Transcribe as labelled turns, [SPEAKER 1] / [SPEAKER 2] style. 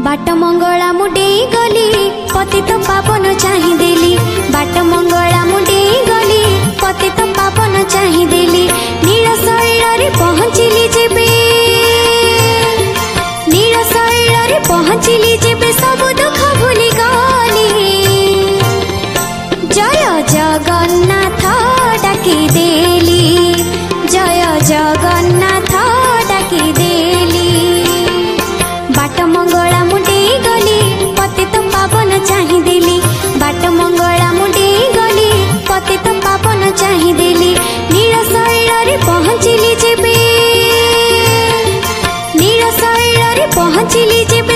[SPEAKER 1] बाट मंगला मुडे गली पतित पावन चाहिदेली बाट मंगला मुडे गली पतित पावन चाहिदेली नील शैल रे पहुँचली जेबे नील शैल रे पहुँचली जेबे सब दुख भूली गली जय जगन्नाथ डाकी देली जय जगन्नाथ डाकी देली बाट मंगला मुडे गली पतित पावन चाहिदेली बाट मंगला मुडे गली पतित पावन चाहिदेली नील शैल रे पहुँचली जेबे नील शैल रे पहुँचली जेबे